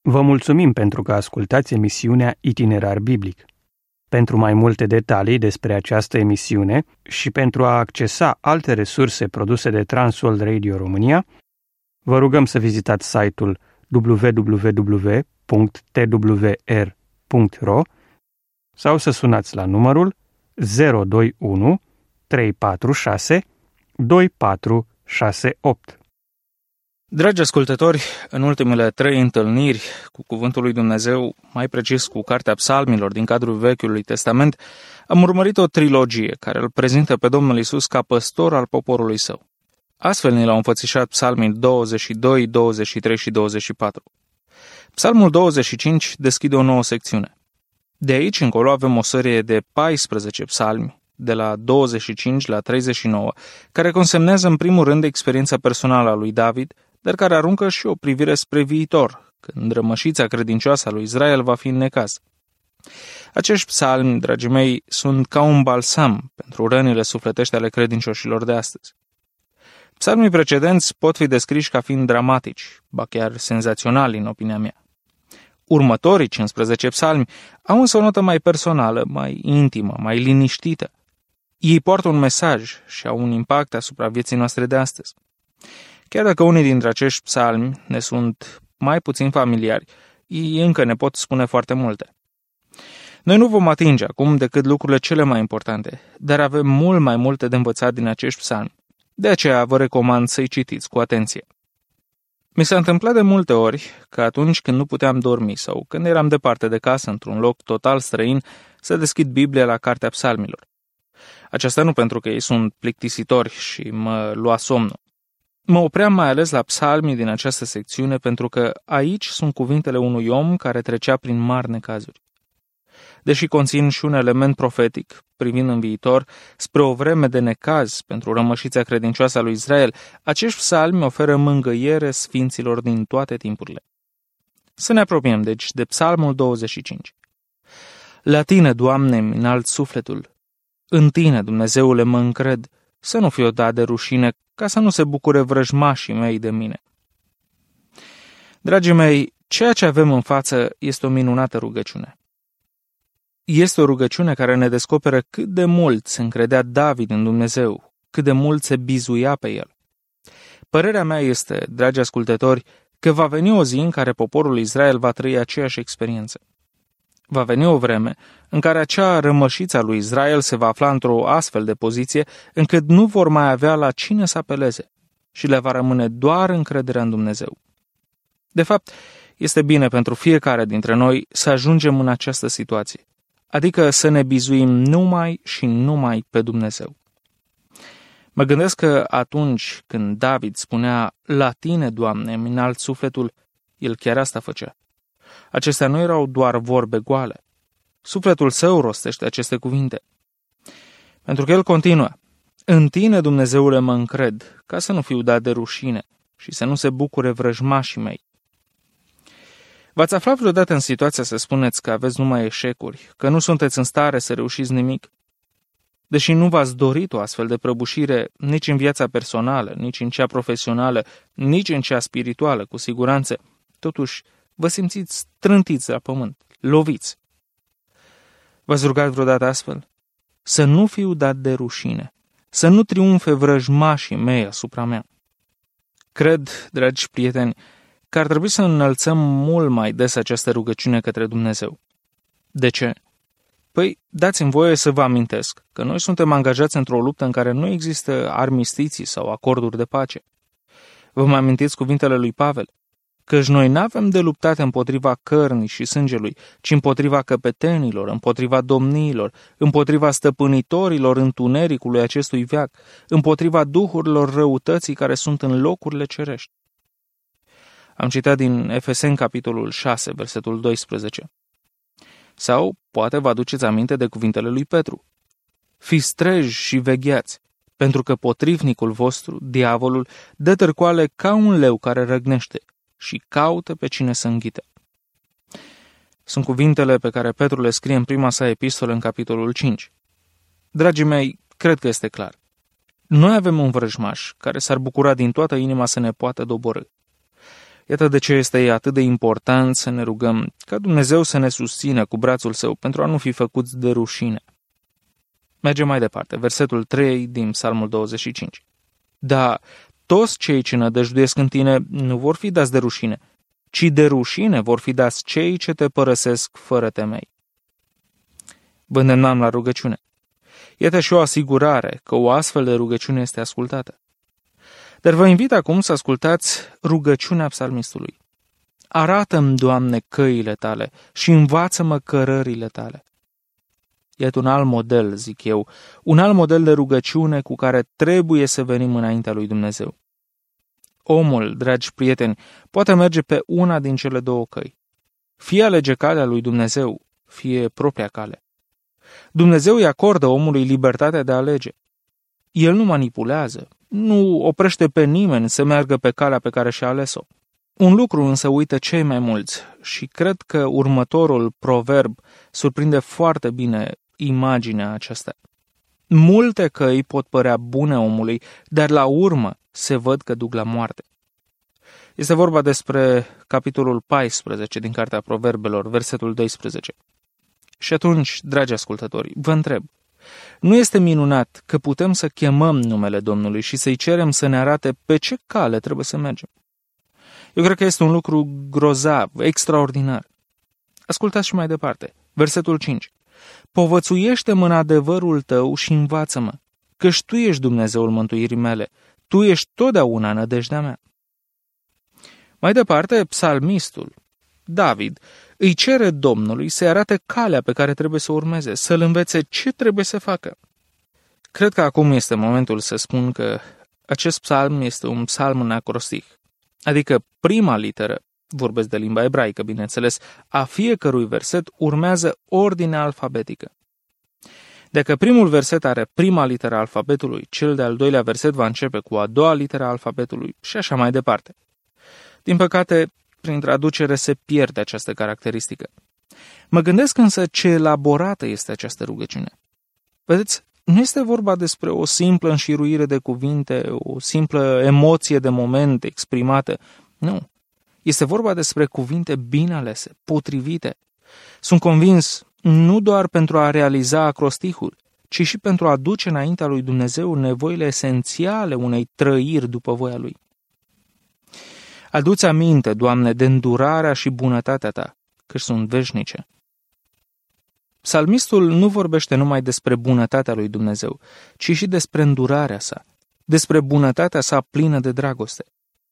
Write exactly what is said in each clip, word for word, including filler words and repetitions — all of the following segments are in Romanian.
Vă mulțumim pentru că ascultați emisiunea Itinerar Biblic. Pentru mai multe detalii despre această emisiune și pentru a accesa alte resurse produse de Transworld Radio România, vă rugăm să vizitați site-ul w w w punct t w r punct r o sau să sunați la numărul zero doi unu trei patru șase doi patru șase opt. Dragi ascultători, în ultimele trei întâlniri cu Cuvântul lui Dumnezeu, mai precis cu Cartea Psalmilor din cadrul Vechiului Testament, am urmărit o trilogie care îl prezintă pe Domnul Iisus ca păstor al poporului său. Astfel ne l-au înfățișat psalmii douăzeci și doi, douăzeci și trei și douăzeci și patru. Psalmul douăzeci și cinci deschide o nouă secțiune. De aici încolo avem o serie de paisprezece psalmi, de la douăzeci și cinci la treizeci și nouă, care consemnează în primul rând experiența personală a lui David, dar care aruncă și o privire spre viitor, când rămășița credincioasă a lui Israel va fi în necaz. Acești psalmi, dragii mei, sunt ca un balsam pentru rănile sufletești ale credincioșilor de astăzi. Psalmii precedenți pot fi descriși ca fiind dramatici, ba chiar senzaționali în opinia mea. Următorii cincisprezece psalmi au însă o notă mai personală, mai intimă, mai liniștită. Ei poartă un mesaj și au un impact asupra vieții noastre de astăzi. Chiar dacă unii dintre acești psalmi ne sunt mai puțin familiari, ei încă ne pot spune foarte multe. Noi nu vom atinge acum decât lucrurile cele mai importante, dar avem mult mai multe de învățat din acești psalmi. De aceea vă recomand să-i citiți cu atenție. Mi s-a întâmplat de multe ori că atunci când nu puteam dormi sau când eram departe de casă într-un loc total străin, să deschid Biblia la Cartea Psalmilor. Aceasta nu pentru că ei sunt plictisitori și mă lua somnul. Mă opream mai ales la psalmii din această secțiune pentru că aici sunt cuvintele unui om care trecea prin mari necazuri. Deși conțin și un element profetic, privind în viitor, spre o vreme de necaz pentru rămășița credincioasă a lui Israel, acești psalmi oferă mângâiere sfinților din toate timpurile. Să ne apropiem, deci, de psalmul douăzeci și cinci. La tine, Doamne, îmi înalt sufletul. În tine, Dumnezeule, mă încred, să nu fiu dat de rușine, ca să nu se bucure vrăjmașii mei de mine. Dragii mei, ceea ce avem în față este o minunată rugăciune. Este o rugăciune care ne descoperă cât de mult se încredea David în Dumnezeu, cât de mult se bizuia pe el. Părerea mea este, dragi ascultători, că va veni o zi în care poporul Israel va trăi aceeași experiență. Va veni o vreme în care acea rămășiță a lui Israel se va afla într-o astfel de poziție încât nu vor mai avea la cine să apeleze și le va rămâne doar încrederea în Dumnezeu. De fapt, este bine pentru fiecare dintre noi să ajungem în această situație, adică să ne bizuim numai și numai pe Dumnezeu. Mă gândesc că atunci când David spunea, la tine, Doamne, îmi înalt sufletul, el chiar asta făcea. Acestea nu erau doar vorbe goale. Sufletul său rostește aceste cuvinte. Pentru că el continuă, în tine, Dumnezeule, mă încred, ca să nu fiu dat de rușine și să nu se bucure vrăjmașii mei. V-ați aflat vreodată în situația să spuneți că aveți numai eșecuri, că nu sunteți în stare să reușiți nimic? Deși nu v-ați dorit o astfel de prăbușire nici în viața personală, nici în cea profesională, nici în cea spirituală, cu siguranță, totuși vă simțiți trântiți la pământ, loviți. V-ați rugat vreodată astfel? Să nu fiu dat de rușine, să nu triumfe vrăjmașii mei asupra mea. Cred, dragi prieteni, că ar trebui să înălțăm mult mai des această rugăciune către Dumnezeu. De ce? Păi, dați-mi voie să vă amintesc că noi suntem angajați într-o luptă în care nu există armistiții sau acorduri de pace. Vă mai amintiți cuvintele lui Pavel? Căci noi n-avem de luptat împotriva cărnii și sângelui, ci împotriva căpetenilor, împotriva domniilor, împotriva stăpânitorilor întunericului acestui veac, împotriva duhurilor răutății care sunt în locurile cerești. Am citat din Efeseni, capitolul șase, versetul doisprezece. Sau, poate vă aduceți aminte de cuvintele lui Petru. Fiți treji și vegheați, pentru că potrivnicul vostru, diavolul, dă târcoale ca un leu care răgnește și caută pe cine să înghită. Sunt cuvintele pe care Petru le scrie în prima sa epistolă în capitolul cinci. Dragii mei, cred că este clar. Noi avem un vrăjmaș care s-ar bucura din toată inima să ne poată doborî. Iată de ce este atât de important să ne rugăm ca Dumnezeu să ne susțină cu brațul său pentru a nu fi făcuți de rușine. Mergem mai departe, versetul trei din Psalmul douăzeci și cinci. Da, toți cei ce nădăjduiesc în tine nu vor fi dați de rușine, ci de rușine vor fi dați cei ce te părăsesc fără temei. Vă îndemnam la rugăciune. Iată și o asigurare că o astfel de rugăciune este ascultată. Dar vă invit acum să ascultați rugăciunea psalmistului. Arată-mi, Doamne, căile tale și învață-mă cărările tale. Iată un alt model, zic eu, un alt model de rugăciune cu care trebuie să venim înaintea lui Dumnezeu. Omul, dragi prieteni, poate merge pe una din cele două căi. Fie alege calea lui Dumnezeu, fie propria cale. Dumnezeu îi acordă omului libertatea de a alege. El nu manipulează, nu oprește pe nimeni să meargă pe calea pe care și-a ales-o. Un lucru însă uită cei mai mulți și cred că următorul proverb surprinde foarte bine imaginea aceasta. Multe căi pot părea bune omului, dar la urmă se văd că duc la moarte. Este vorba despre capitolul paisprezece din Cartea Proverbelor, versetul doisprezece. Și atunci, dragi ascultători, vă întreb, nu este minunat că putem să chemăm numele Domnului și să-i cerem să ne arate pe ce cale trebuie să mergem? Eu cred că este un lucru grozav, extraordinar. Ascultați și mai departe. Versetul cinci. Povățuiește-mă în adevărul tău și învață-mă, căci tu ești Dumnezeul mântuirii mele, tu ești totdeauna nădejdea mea. Mai departe, psalmistul, David, îi cere Domnului să-i arate calea pe care trebuie să urmeze, să-l învețe ce trebuie să facă. Cred că acum este momentul să spun că acest psalm este un psalm în acrostic, adică prima literă, vorbesc de limba ebraică, bineînțeles, a fiecărui verset urmează ordinea alfabetică. Dacă primul verset are prima literă a alfabetului, cel de-al doilea verset va începe cu a doua literă a alfabetului și așa mai departe. Din păcate, prin traducere se pierde această caracteristică. Mă gândesc însă ce elaborată este această rugăciune. Vedeți, nu este vorba despre o simplă înșiruire de cuvinte, o simplă emoție de moment exprimată. Nu. Este vorba despre cuvinte bine alese, potrivite. Sunt convins nu doar pentru a realiza acrostihul, ci și pentru a duce înaintea lui Dumnezeu nevoile esențiale unei trăiri după voia lui. Adu-ți aminte, Doamne, de îndurarea și bunătatea ta, căci sunt veșnice. Psalmistul nu vorbește numai despre bunătatea lui Dumnezeu, ci și despre îndurarea sa, despre bunătatea sa plină de dragoste.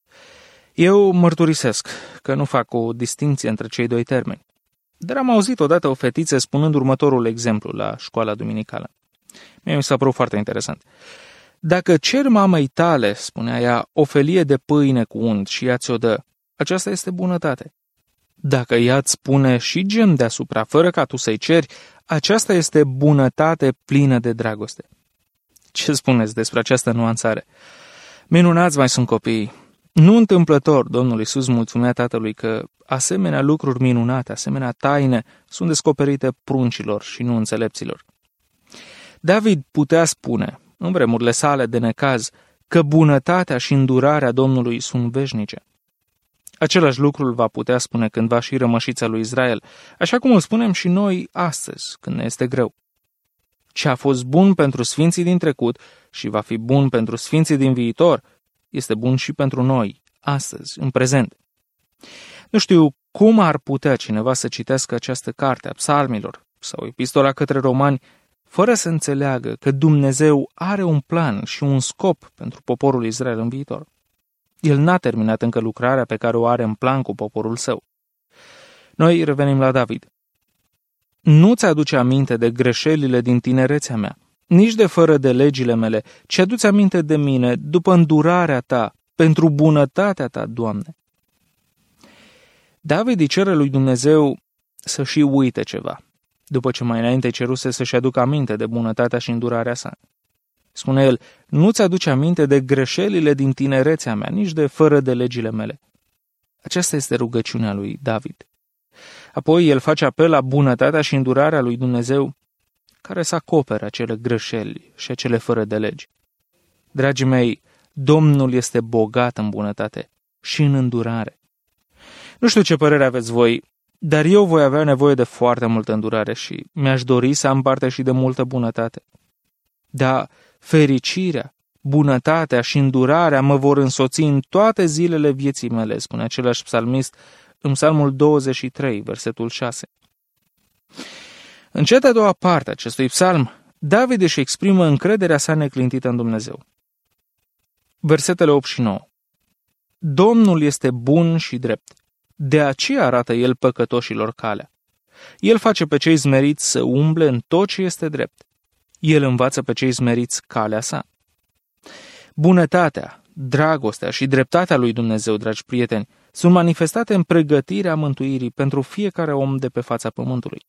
Eu mărturisesc că nu fac o distinție între cei doi termeni, dar am auzit odată o fetiță spunând următorul exemplu la școala duminicală. Mie mi s-a părut foarte interesant. Dacă cer mamei tale, spunea ea, o felie de pâine cu unt și ea ți-o dă, aceasta este bunătate. Dacă ea îți pune și gem deasupra, fără ca tu să-i ceri, aceasta este bunătate plină de dragoste. Ce spuneți despre această nuanțare? Minunați mai sunt copiii. Nu întâmplător, Domnul Iisus mulțumea Tatălui că asemenea lucruri minunate, asemenea taine, sunt descoperite pruncilor și nu înțelepților. David putea spune, în vremurile sale de necaz, că bunătatea și îndurarea Domnului sunt veșnice. Același lucru îl va putea spune cândva și rămășița lui Israel, așa cum îl spunem și noi astăzi, când ne este greu. Ce a fost bun pentru sfinții din trecut și va fi bun pentru sfinții din viitor, este bun și pentru noi, astăzi, în prezent. Nu știu cum ar putea cineva să citească această carte a psalmilor sau epistola către romani, fără să înțeleagă că Dumnezeu are un plan și un scop pentru poporul Israel în viitor. El n-a terminat încă lucrarea pe care o are în plan cu poporul său. Noi revenim la David. Nu-ți aduce aminte de greșelile din tinerețea mea, nici de fără de legile mele, ci adu-ți aminte de mine după îndurarea ta, pentru bunătatea ta, Doamne. David îi cere lui Dumnezeu să și uite ceva, după ce mai înainte ceruse să-și aducă aminte de bunătatea și îndurarea sa. Spune el, nu-ți aduce aminte de greșelile din tinerețea mea, nici de fără de legile mele. Aceasta este rugăciunea lui David. Apoi el face apel la bunătatea și îndurarea lui Dumnezeu, care să acopere acele greșeli și acele fără de legi. Dragii mei, Domnul este bogat în bunătate și în îndurare. Nu știu ce părere aveți voi, dar eu voi avea nevoie de foarte multă îndurare și mi-aș dori să am parte și de multă bunătate. Dar fericirea, bunătatea și îndurarea mă vor însoți în toate zilele vieții mele, spune același psalmist în Psalmul douăzeci și trei, versetul șase. În cea de-a doua parte a acestui psalm, David își exprimă încrederea sa neclintită în Dumnezeu. Versetele opt și nouă. Domnul este bun și drept, de aceea arată el păcătoșilor calea. El face pe cei smeriți să umble în tot ce este drept. El învață pe cei smeriți calea sa. Bunătatea, dragostea și dreptatea lui Dumnezeu, dragi prieteni, sunt manifestate în pregătirea mântuirii pentru fiecare om de pe fața pământului.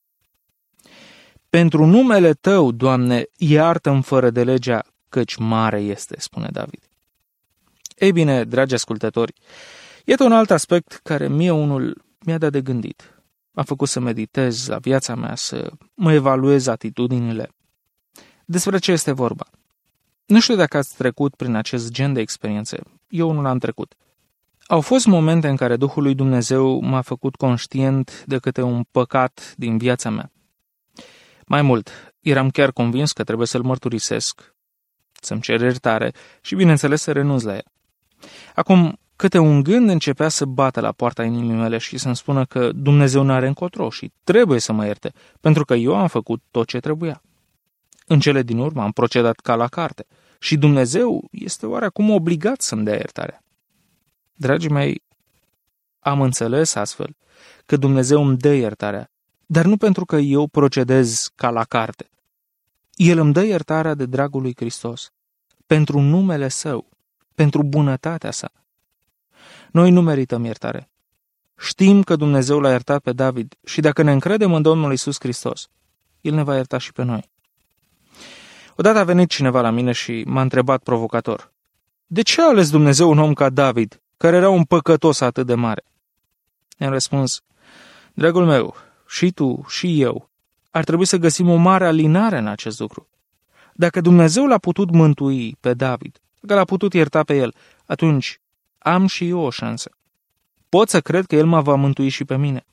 Pentru numele tău, Doamne, iartă-mi fără de legea, căci mare este, spune David. Ei bine, dragi ascultători, iată un alt aspect care mie unul mi-a dat de gândit. M-a făcut să meditez la viața mea, să mă evaluez atitudinile. Despre ce este vorba? Nu știu dacă ați trecut prin acest gen de experiențe. Eu nu l-am trecut. Au fost momente în care Duhul lui Dumnezeu m-a făcut conștient de câte un păcat din viața mea. Mai mult, eram chiar convins că trebuie să-l mărturisesc, să-mi cer iertare și, bineînțeles, să renunț la el. Acum, câte un gând începea să bată la poarta inimii mele și să-mi spună că Dumnezeu n-are încotro și trebuie să mă ierte, pentru că eu am făcut tot ce trebuia. În cele din urmă am procedat ca la carte și Dumnezeu este oarecum obligat să-mi dea iertarea. Dragii mei, am înțeles astfel că Dumnezeu îmi dă iertarea, dar nu pentru că eu procedez ca la carte. El îmi dă iertarea de dragul lui Hristos, pentru numele Său, pentru bunătatea Sa. Noi nu merităm iertare. Știm că Dumnezeu l-a iertat pe David și dacă ne încredem în Domnul Iisus Hristos, El ne va ierta și pe noi. Odată a venit cineva la mine și m-a întrebat provocator: de ce a ales Dumnezeu un om ca David, care era un păcătos atât de mare? I-am răspuns: dragul meu, și tu și eu ar trebui să găsim o mare alinare în acest lucru. Dacă Dumnezeu l-a putut mântui pe David, dacă l-a putut ierta pe el, atunci am și eu o șansă. Pot să cred că El mă va mântui și pe mine.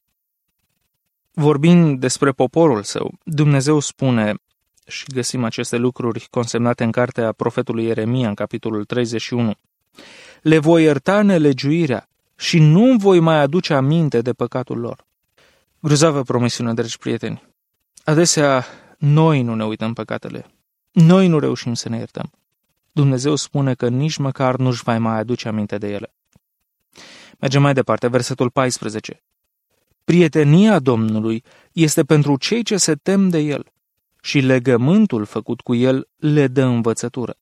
Vorbind despre poporul Său, Dumnezeu spune, și găsim aceste lucruri consemnate în cartea profetului Ieremia, în capitolul treizeci și unu, le voi ierta nelegiuirea și nu voi mai aduce aminte de păcatul lor. Grozavă promisiune, dragi prieteni. Adesea noi nu ne uităm păcatele. Noi nu reușim să ne iertăm. Dumnezeu spune că nici măcar nu-și va mai aduce aminte de ele. Mergem mai departe, versetul paisprezece. Prietenia Domnului este pentru cei ce se tem de El și legământul făcut cu El le dă învățătură.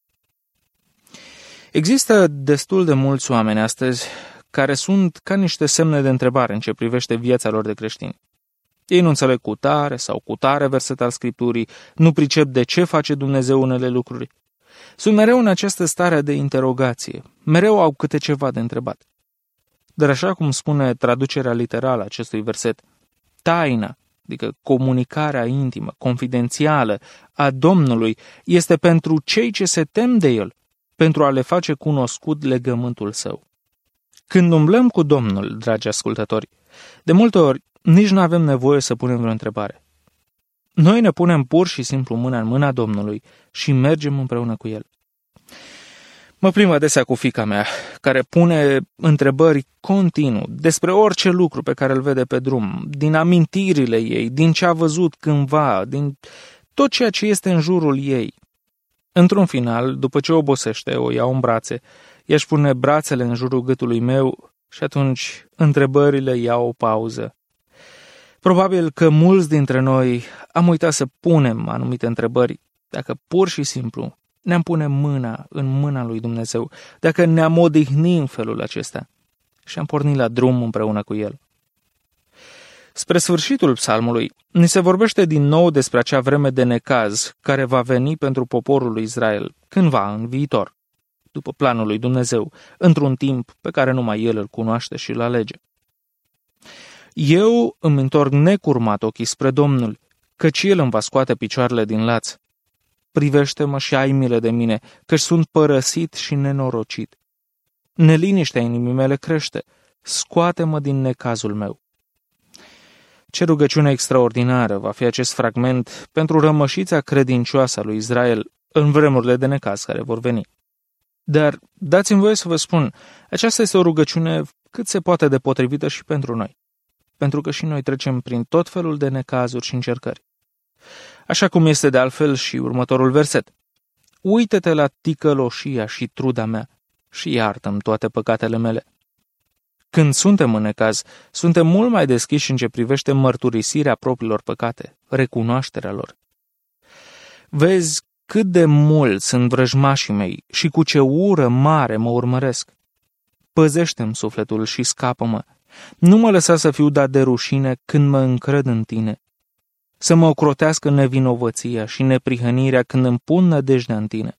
Există destul de mulți oameni astăzi care sunt ca niște semne de întrebare în ce privește viața lor de creștini. Ei nu înțeleg cu tare sau cu tare verset al Scripturii, nu pricep de ce face Dumnezeu unele lucruri. Sunt mereu în această stare de interogație, mereu au câte ceva de întrebat. Dar așa cum spune traducerea literală a acestui verset, taina, adică comunicarea intimă, confidențială a Domnului, este pentru cei ce se tem de El, pentru a le face cunoscut legământul Său. Când umblăm cu Domnul, dragi ascultători, de multe ori nici nu avem nevoie să punem vreo întrebare. Noi ne punem pur și simplu mâna în mâna Domnului și mergem împreună cu El. Mă plimb adesea cu fiica mea, care pune întrebări continuu despre orice lucru pe care îl vede pe drum, din amintirile ei, din ce a văzut cândva, din tot ceea ce este în jurul ei. Într-un final, după ce obosește, o iau în brațe, i-aș pune brațele în jurul gâtului meu și atunci întrebările iau o pauză. Probabil că mulți dintre noi am uitat să punem anumite întrebări, dacă pur și simplu ne-am pune mâna în mâna lui Dumnezeu, dacă ne-am odihnit în felul acesta și am pornit la drum împreună cu El. Spre sfârșitul psalmului, ni se vorbește din nou despre acea vreme de necaz care va veni pentru poporul lui Israel, cândva în viitor, după planul lui Dumnezeu, într-un timp pe care numai El îl cunoaște și îl alege. Eu îmi întorc necurmat ochii spre Domnul, căci El îmi va scoate picioarele din laț. Privește-mă și ai milă de mine, căci sunt părăsit și nenorocit. Neliniștea inimii mele crește scoate-mă din necazul meu. Ce rugăciune extraordinară va fi acest fragment pentru rămășița credincioasă a lui Israel în vremurile de necaz care vor veni. Dar dați-mi voie să vă spun, aceasta este o rugăciune cât se poate de potrivită și pentru noi, pentru că și noi trecem prin tot felul de necazuri și încercări. Așa cum este de altfel și următorul verset. Uită-te la ticăloșia și truda mea și iartă-mi toate păcatele mele. Când suntem în necaz, suntem mult mai deschiși în ce privește mărturisirea propriilor păcate, recunoașterea lor. Vezi cât de mult sunt vrăjmașii mei și cu ce ură mare mă urmăresc. Păzește-mi sufletul și scapă-mă. Nu mă lăsa să fiu dat de rușine când mă încred în tine. Să mă ocrotească nevinovăția și neprihănirea când îmi pun nădejdea în tine.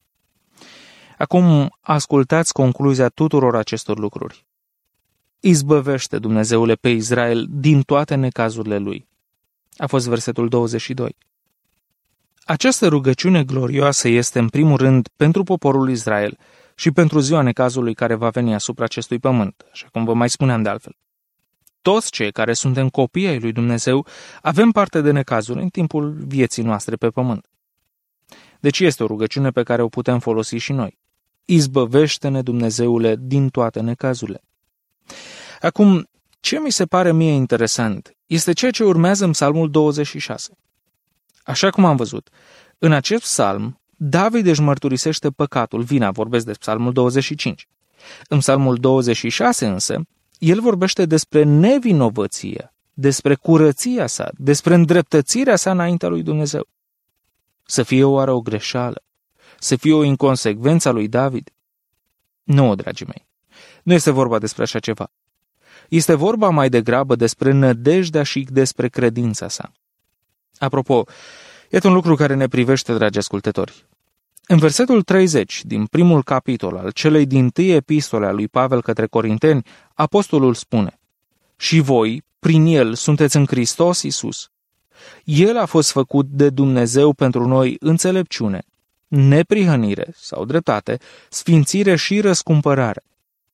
Acum ascultați concluzia tuturor acestor lucruri. Izbăvește, Dumnezeule, pe Israel din toate necazurile lui. A fost versetul douăzeci și doi. Această rugăciune glorioasă este în primul rând pentru poporul Israel și pentru ziua necazului care va veni asupra acestui pământ, așa cum vă mai spuneam de altfel. Toți cei care suntem copii ai lui Dumnezeu avem parte de necazuri în timpul vieții noastre pe pământ. Deci este o rugăciune pe care o putem folosi și noi. Izbăvește-ne, Dumnezeule, din toate necazurile. Acum, ce mi se pare mie interesant este ceea ce urmează în Psalmul douăzeci și șase. Așa cum am văzut, în acest psalm, David își mărturisește păcatul, vina, vorbesc de Psalmul douăzeci și cinci. În Psalmul douăzeci și șase însă, el vorbește despre nevinovăție, despre curăția sa, despre îndreptățirea sa înaintea lui Dumnezeu. Să fie oare o greșeală? Să fie o inconsecvență a lui David? Nu, dragii mei, nu este vorba despre așa ceva. Este vorba mai degrabă despre nădejdea și despre credința sa. Apropo, iată un lucru care ne privește, dragi ascultători. În versetul treizeci din primul capitol al celei dintâi epistole a lui Pavel către Corinteni, apostolul spune: și voi, prin el, sunteți în Hristos Iisus. El a fost făcut de Dumnezeu pentru noi înțelepciune, neprihănire sau dreptate, sfințire și răscumpărare.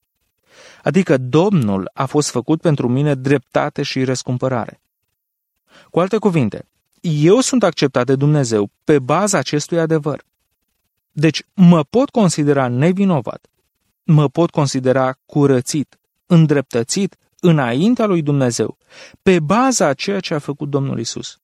Adică Domnul a fost făcut pentru mine dreptate și răscumpărare. Cu alte cuvinte, eu sunt acceptat de Dumnezeu pe baza acestui adevăr. Deci mă pot considera nevinovat, mă pot considera curățit, îndreptățit înaintea lui Dumnezeu, pe baza a ceea ce a făcut Domnul Iisus.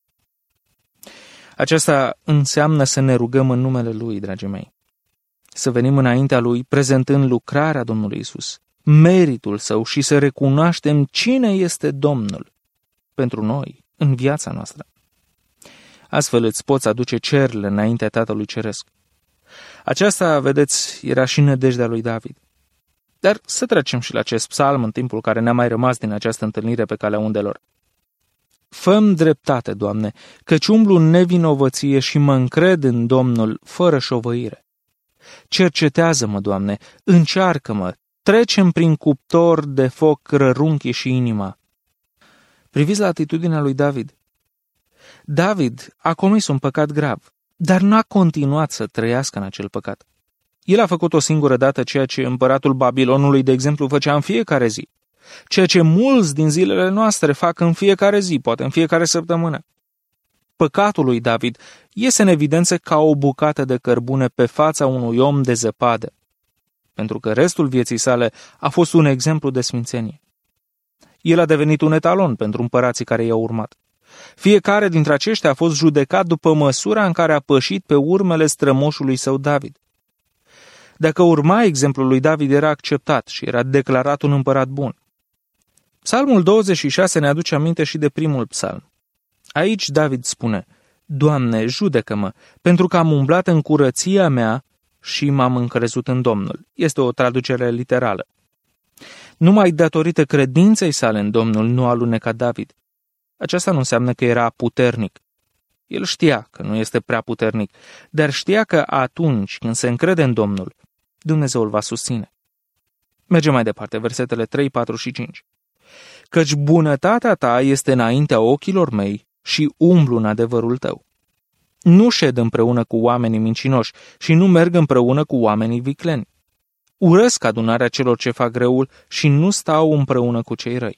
Aceasta înseamnă să ne rugăm în numele Lui, dragii mei. Să venim înaintea Lui prezentând lucrarea Domnului Iisus, meritul Său și să recunoaștem cine este Domnul pentru noi, în viața noastră. Astfel îți poți aduce cerurile înaintea Tatălui Ceresc. Aceasta, vedeți, era și nădejdea lui David. Dar să trecem și la acest psalm în timpul care ne-a mai rămas din această întâlnire pe calea undelor. Fă-mi dreptate, Doamne, căci umblu în nevinovăție și mă încred în Domnul fără șovăire. Cercetează-mă, Doamne, încearcă-mă, trecem prin cuptor de foc rărunchi și inima. Priviți la atitudinea lui David. David a comis un păcat grav, dar n-a continuat să trăiască în acel păcat. El a făcut o singură dată ceea ce împăratul Babilonului, de exemplu, făcea în fiecare zi. Ceea ce mulți din zilele noastre fac în fiecare zi, poate în fiecare săptămână. Păcatul lui David iese în evidență ca o bucată de cărbune pe fața unui om de zăpadă, pentru că restul vieții sale a fost un exemplu de sfințenie. El a devenit un etalon pentru împărații care i-au urmat. Fiecare dintre aceștia a fost judecat după măsura în care a pășit pe urmele strămoșului său David. Dacă urma exemplul lui David, era acceptat și era declarat un împărat bun. Psalmul douăzeci și șase ne aduce aminte și de primul psalm. Aici David spune: Doamne, judecă-mă, pentru că am umblat în curăția mea și m-am încrezut în Domnul. Este o traducere literală. Numai datorită credinței sale în Domnul nu a alunecat David. Aceasta nu înseamnă că era puternic. El știa că nu este prea puternic, dar știa că atunci când se încrede în Domnul, Dumnezeu îl va susține. Mergem mai departe, versetele trei, patru și cinci. Căci bunătatea ta este înaintea ochilor mei și umblu în adevărul tău. Nu șed împreună cu oamenii mincinoși și nu merg împreună cu oamenii vicleni. Urăsc adunarea celor ce fac răul și nu stau împreună cu cei răi.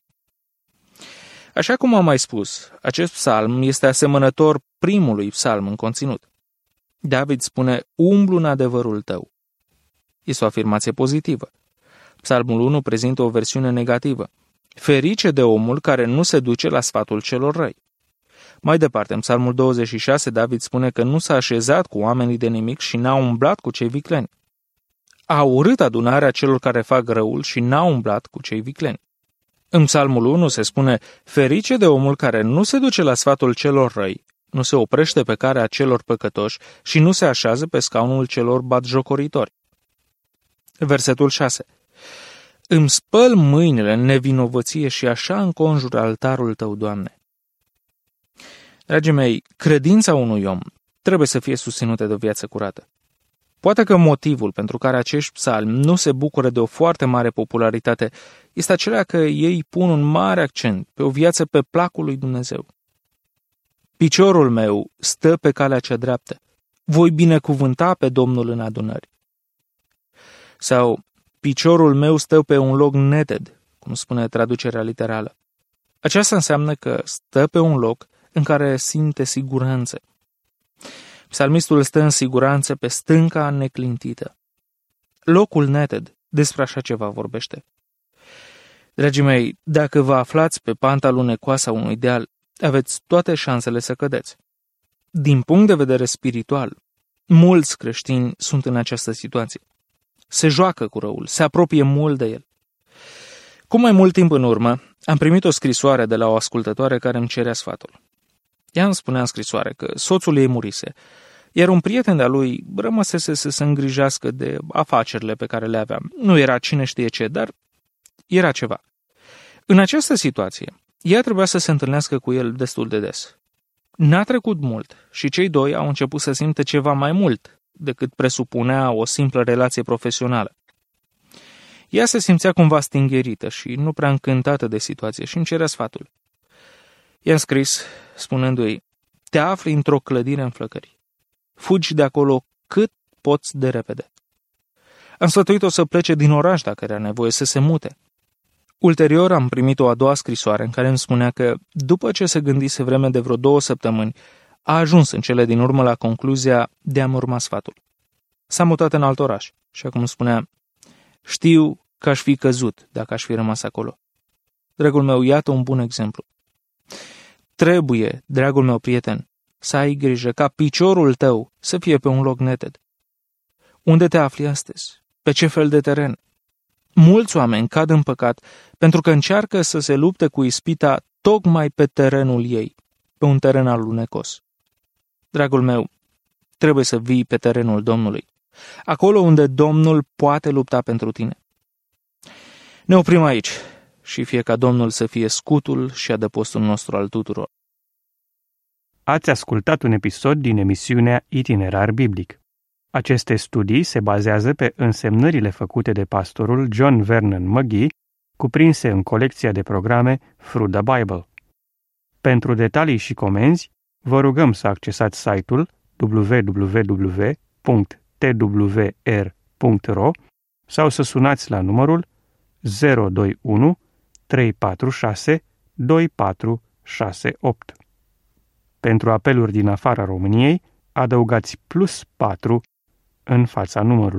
Așa cum am mai spus, acest psalm este asemănător primului psalm în conținut. David spune, umblu în adevărul tău. Este o afirmație pozitivă. Psalmul unu prezintă o versiune negativă. Ferice de omul care nu se duce la sfatul celor răi. Mai departe, în Psalmul douăzeci și șase, David spune că nu s-a așezat cu oamenii de nimic și n-a umblat cu cei vicleni. A urât adunarea celor care fac răul și n-a umblat cu cei vicleni. În Psalmul unu se spune, ferice de omul care nu se duce la sfatul celor răi, nu se oprește pe calea celor păcătoși și nu se așează pe scaunul celor batjocoritori. Versetul șase. Îmi spăl mâinile în nevinovăție și așa înconjur altarul tău, Doamne. Dragii mei, credința unui om trebuie să fie susținută de o viață curată. Poate că motivul pentru care acești psalmi nu se bucură de o foarte mare popularitate este acela că ei pun un mare accent pe o viață pe placul lui Dumnezeu. Piciorul meu stă pe calea cea dreaptă. Voi binecuvânta pe Domnul în adunări. Sau, piciorul meu stă pe un loc neted, cum spune traducerea literală. Aceasta înseamnă că stă pe un loc în care simte siguranță. Psalmistul stă în siguranță pe stânca neclintită. Locul neted, despre așa ceva vorbește. Dragii mei, dacă vă aflați pe panta lunecoasă a unui deal, aveți toate șansele să cădeți. Din punct de vedere spiritual, mulți creștini sunt în această situație. Se joacă cu răul, se apropie mult de el. Cu mai mult timp în urmă, am primit o scrisoare de la o ascultătoare care îmi cerea sfatul. Ea îmi spunea în scrisoare că soțul ei murise, iar un prieten de-a lui rămăsese să se îngrijească de afacerile pe care le aveam. Nu era cine știe ce, dar era ceva. În această situație, ea trebuia să se întâlnească cu el destul de des. N-a trecut mult și cei doi au început să simtă ceva mai mult decât presupunea o simplă relație profesională. Ea se simțea cumva stingherită și nu prea încântată de situație și îmi cerea sfatul. I-am scris, spunându-i, te afli într-o clădire în flăcări. Fugi de acolo cât poți de repede. Am sfătuit-o să plece din oraș dacă era nevoie, să se mute. Ulterior am primit o a doua scrisoare în care îmi spunea că, după ce se gândise vreme de vreo două săptămâni, a ajuns în cele din urmă la concluzia de a-mi urma sfatul. S-a mutat în alt oraș și acum spunea, știu că aș fi căzut dacă aș fi rămas acolo. Dragul meu, iată un bun exemplu. Trebuie, dragul meu prieten, să ai grijă ca piciorul tău să fie pe un loc neted. Unde te afli astăzi? Pe ce fel de teren? Mulți oameni cad în păcat pentru că încearcă să se lupte cu ispita tocmai pe terenul ei, pe un teren alunecos. Dragul meu, trebuie să vii pe terenul Domnului, acolo unde Domnul poate lupta pentru tine. Ne oprim aici și fie ca Domnul să fie scutul și adăpostul nostru al tuturor. Ați ascultat un episod din emisiunea Itinerar Biblic. Aceste studii se bazează pe însemnările făcute de pastorul John Vernon McGee, cuprinse în colecția de programe Through the Bible. Pentru detalii și comenzi, vă rugăm să accesați site-ul w w w punct t w r punct r o sau să sunați la numărul zero doi unu trei patru șase doi patru șase opt. Pentru apeluri din afara României, adăugați plus patru în fața numărului.